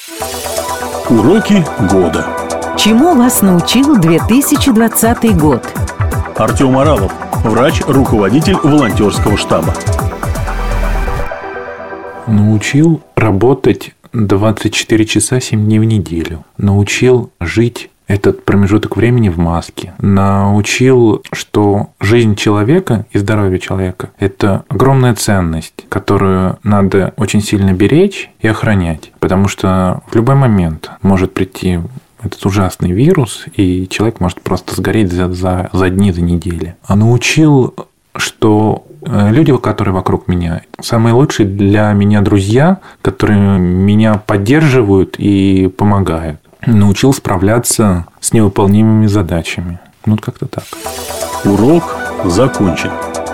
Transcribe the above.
Уроки года. Чему вас научил 2020 год? Артем Аралов, врач, руководитель волонтерского штаба. Научил работать 24 часа 7 дней в неделю. Научил жить этот промежуток времени в маске. Научил, что жизнь человека и здоровье человека – это огромная ценность, которую надо очень сильно беречь и охранять. Потому что в любой момент может прийти этот ужасный вирус, и человек может просто сгореть за дни, за недели. А научил, что люди, которые вокруг меня, самые лучшие для меня друзья, которые меня поддерживают и помогают. Научил справляться с невыполнимыми задачами. Ну, как-то так. Урок закончен.